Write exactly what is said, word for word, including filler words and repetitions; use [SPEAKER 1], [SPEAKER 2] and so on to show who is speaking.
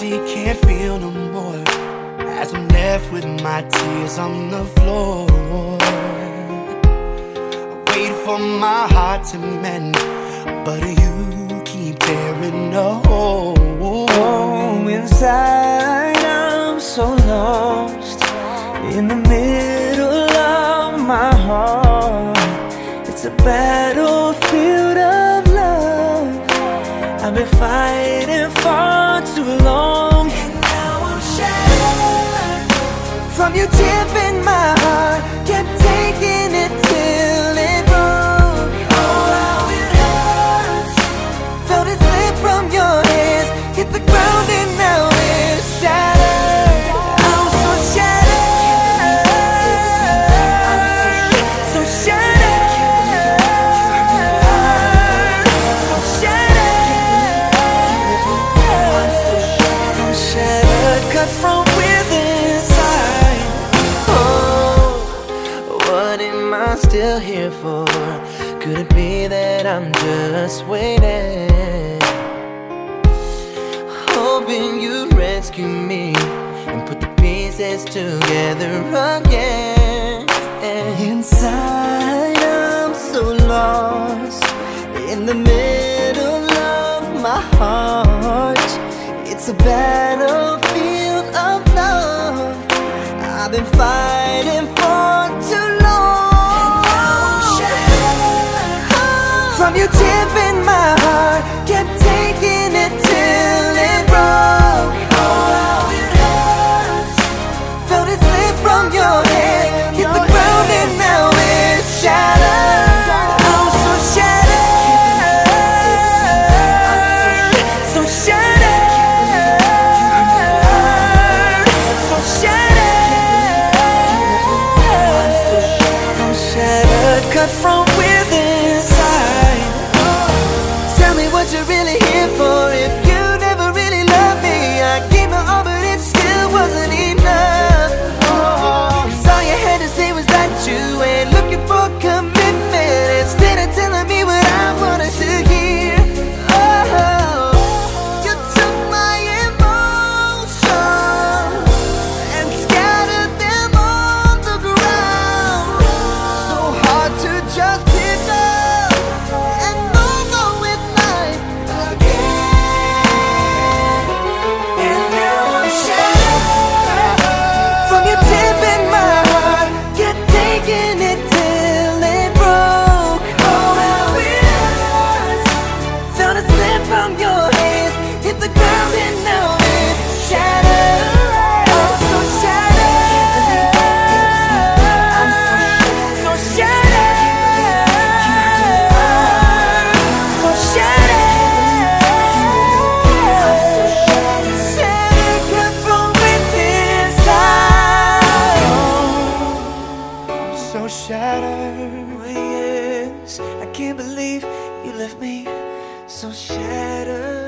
[SPEAKER 1] see, can't feel no more, as I'm left with my tears on the floor. I wait for my heart to mend, but you keep tearing a hole.
[SPEAKER 2] Oh, inside I'm so lost, in the middle of my heart. It's a battlefield of love I've been fighting for too long.
[SPEAKER 1] And now I'm shattered
[SPEAKER 2] from you tipping my heart, kept taking it till it broke.
[SPEAKER 1] Oh, how it hurts.
[SPEAKER 2] Felt it slip from your hands, hit the ground and now it's shattered. I'm so shattered, so shattered, so shattered. I'm shattered, cut from within inside. Oh, what am I still here for? Could it be that I'm just waiting, hoping you'd rescue me and put the pieces together again? Inside I'm so lost, in the middle of my heart. It's a battlefield of love I've been fighting for too long. From you tipping my heart, kept taking it till it broke.
[SPEAKER 1] Oh, how it hurts.
[SPEAKER 2] Felt it slip from your hands, hit the ground and now it's shattered. I'm so shattered, so shattered, so shattered. I'm shattered, cut from within inside. Tell me what you're really here for. If you never really loved me, I gave my all but it still wasn't enough. Oh, 'cause all you had to say was that you ain't looking for commitment, instead of telling me what I wanted to hear. Oh, you took my emotions and scattered them on the ground. So hard to just pick up and move on with life again.
[SPEAKER 1] And now I'm shattered
[SPEAKER 2] From you tipping my heart, kept taking it till it broke.
[SPEAKER 1] Oh, how it hurts.
[SPEAKER 2] Felt it slip from your hands, hit the ground and now it's shattered. I'm so shattered, so shattered, so shattered, shattered, cut from within inside.
[SPEAKER 1] I'm so shattered.
[SPEAKER 2] Oh yes, I can't believe you left me so shattered.